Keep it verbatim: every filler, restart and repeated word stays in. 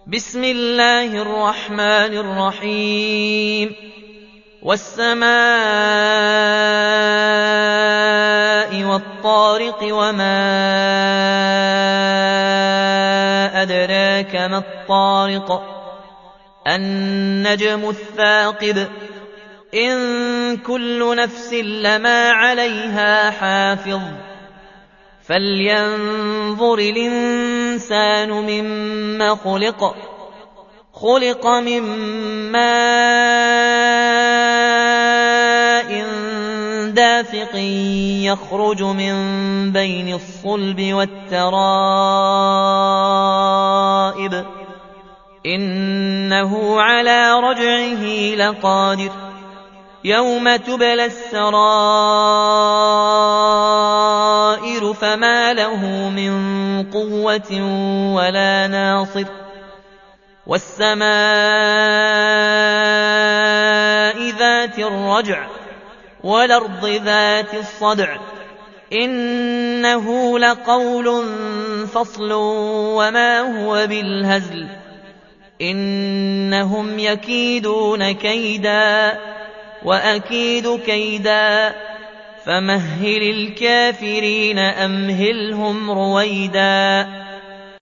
بسم الله الرحمن الرحيم والسماء والطارق وما أدراك ما الطارق النجم الثاقب إن كل نفس لما عليها حافظ فلينظر الإنسان مما خلق خلق من ماء دافق يخرج من بين الصلب والترائب إنه على رجعه لقادر يوم تبلى السرائر فما له من قوة ولا ناصر والسماء ذات الرجع والأرض ذات الصدع إنه لقول فصل وما هو بالهزل إنهم يكيدون كيدا وأكيد كيدا فمهل الكافرين أمهلهم رويدا